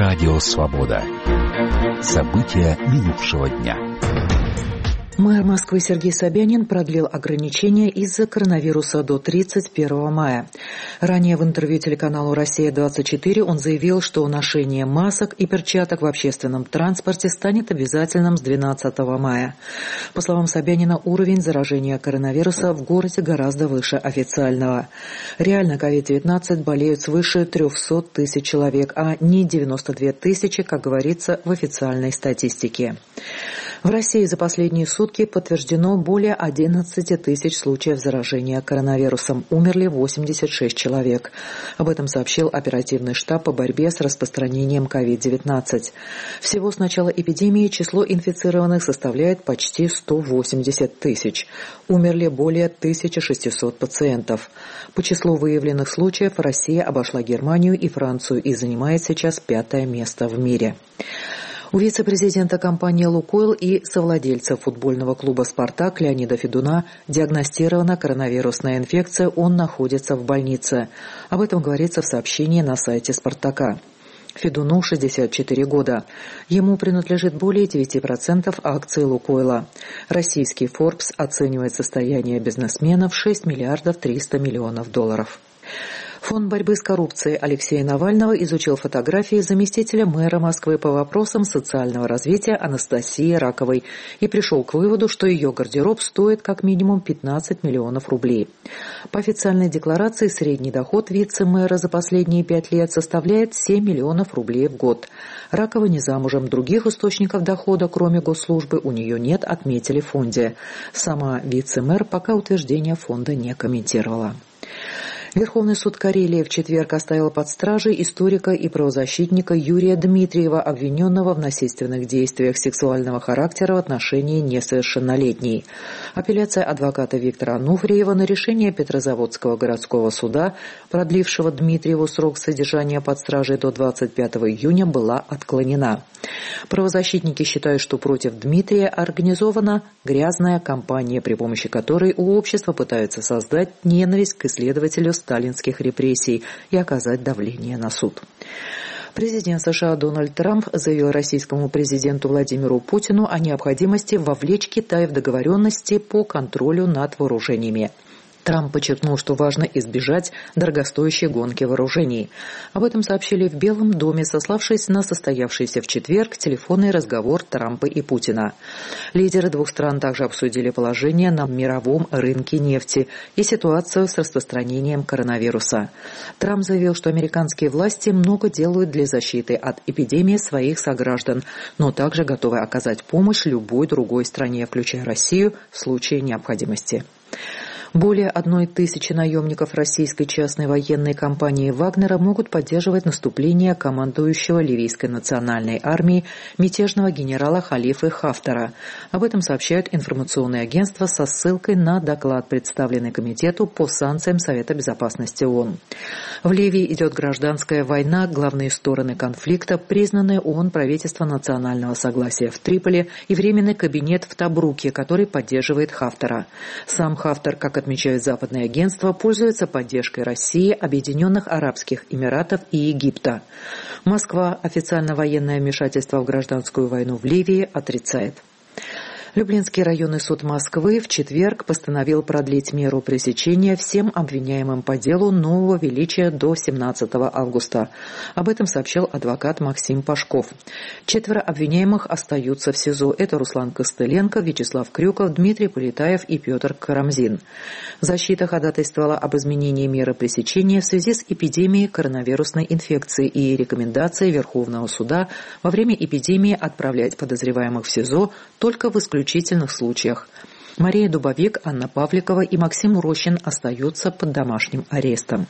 Радио «Свобода». События минувшего дня. Мэр Москвы Сергей Собянин продлил ограничения из-за коронавируса до 31 мая. Ранее в интервью телеканалу «Россия-24» он заявил, что ношение масок и перчаток в общественном транспорте станет обязательным с 12 мая. По словам Собянина, уровень заражения коронавируса в городе гораздо выше официального. Реально COVID-19 болеют свыше 300 тысяч человек, а не 92 тысячи, как говорится в официальной статистике. В России за последние сутки подтверждено более 11 тысяч случаев заражения коронавирусом. Умерли 86 человек. Об этом сообщил оперативный штаб по борьбе с распространением COVID-19. Всего с начала эпидемии число инфицированных составляет почти 180 тысяч. Умерли более 1600 пациентов. По числу выявленных случаев Россия обошла Германию и Францию и занимает сейчас 5-е место в мире. У вице-президента компании «Лукойл» и совладельца футбольного клуба «Спартак» Леонида Федуна диагностирована коронавирусная инфекция, он находится в больнице. Об этом говорится в сообщении на сайте «Спартака». Федуну 64 года. Ему принадлежит более 9% акций «Лукойла». Российский Forbes оценивает состояние бизнесмена в 6 миллиардов 300 миллионов долларов. Фонд борьбы с коррупцией Алексея Навального изучил фотографии заместителя мэра Москвы по вопросам социального развития Анастасии Раковой и пришел к выводу, что ее гардероб стоит как минимум 15 миллионов рублей. По официальной декларации средний доход вице-мэра за последние 5 лет составляет 7 миллионов рублей в год. Ракова не замужем, других источников дохода, кроме госслужбы, у нее нет, отметили в фонде. Сама вице-мэр пока утверждение фонда не комментировала. Верховный суд Карелии в четверг оставил под стражей историка и правозащитника Юрия Дмитриева, обвиненного в насильственных действиях сексуального характера в отношении несовершеннолетней. Апелляция адвоката Виктора Ануфриева на решение Петрозаводского городского суда, продлившего Дмитриеву срок содержания под стражей до 25 июня, была отклонена. Правозащитники считают, что против Дмитрия организована грязная кампания, при помощи которой у общества пытаются создать ненависть к исследователю сталинских репрессий и оказать давление на суд. Президент США Дональд Трамп заявил российскому президенту Владимиру Путину о необходимости вовлечь Китай в договоренности по контролю над вооружениями. Трамп подчеркнул, что важно избежать дорогостоящей гонки вооружений. Об этом сообщили в Белом доме, сославшись на состоявшийся в четверг телефонный разговор Трампа и Путина. Лидеры двух стран также обсудили положение на мировом рынке нефти и ситуацию с распространением коронавируса. Трамп заявил, что американские власти много делают для защиты от эпидемии своих сограждан, но также готовы оказать помощь любой другой стране, включая Россию, в случае необходимости. Более 1000 наемников российской частной военной компании «Вагнера» могут поддерживать наступление командующего ливийской национальной армией мятежного генерала Халифы Хафтара. Об этом сообщают информационные агентства со ссылкой на доклад, представленный Комитету по санкциям Совета безопасности ООН. В Ливии идет гражданская война, главные стороны конфликта, признанное ООН правительство национального согласия в Триполи и временный кабинет в Табруке, который поддерживает Хафтара. Сам Хафтар, как отмечают западные агентства, пользуется поддержкой России, Объединенных Арабских Эмиратов и Египта. Москва официально военное вмешательство в гражданскую войну в Ливии отрицает. Люблинский районный суд Москвы в четверг постановил продлить меру пресечения всем обвиняемым по делу нового величия до 17 августа. Об этом сообщил адвокат Максим Пашков. 4 обвиняемых остаются в СИЗО. Это Руслан Костыленко, Вячеслав Крюков, Дмитрий Полетаев и Петр Карамзин. Защита ходатайствовала об изменении меры пресечения в связи с эпидемией коронавирусной инфекции и рекомендацией Верховного суда во время эпидемии отправлять подозреваемых в СИЗО только в исключительных случаях. Мария Дубовик, Анна Павликова и Максим Рощин остаются под домашним арестом.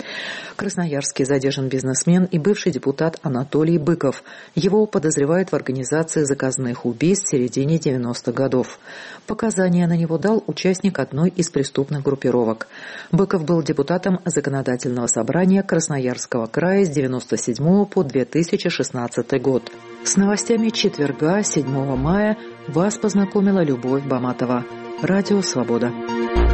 В Красноярске задержан бизнесмен и бывший депутат Анатолий Быков. Его подозревают в организации заказных убийств в середине 90-х годов. Показания на него дал участник одной из преступных группировок. Быков был депутатом Законодательного собрания Красноярского края с 1997 по 2016 год. С новостями четверга, 7 мая, вас познакомила Любовь Баматова. Радио «Свобода».